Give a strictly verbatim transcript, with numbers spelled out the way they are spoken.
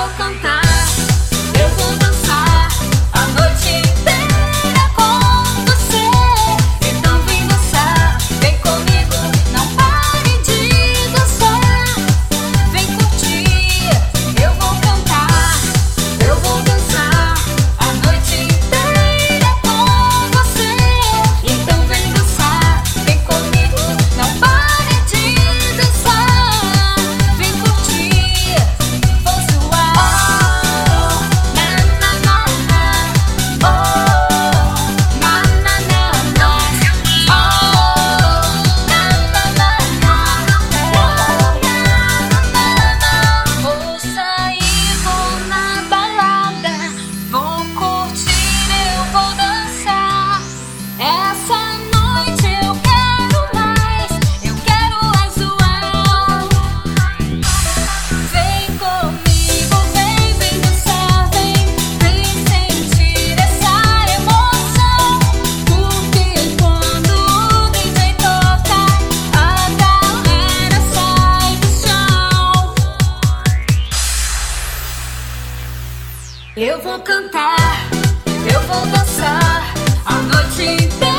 vou cantar, eu vou dançar a noite inteira com você. Então vem dançar, vem comigo, não pare de dançar. Vem curtir, eu vou cantar, eu vou dançar a noite inteira com você. Então vem dançar, vem comigo, não pare de dançar. Vem curtir, vou suar. Oh, na na na na. Oh, na na na na. Oh, na na na na. Vou sair, vou na balada, vou curtir, eu vou dançar. Essa noite eu quero mais, eu quero zoar. Vem comigo, vem, vem dançar, vem, vem sentir essa emoção. Porque quando o D J toca, a galera sai do chão. Eu vou cantar, eu vou dançar a noite inteira.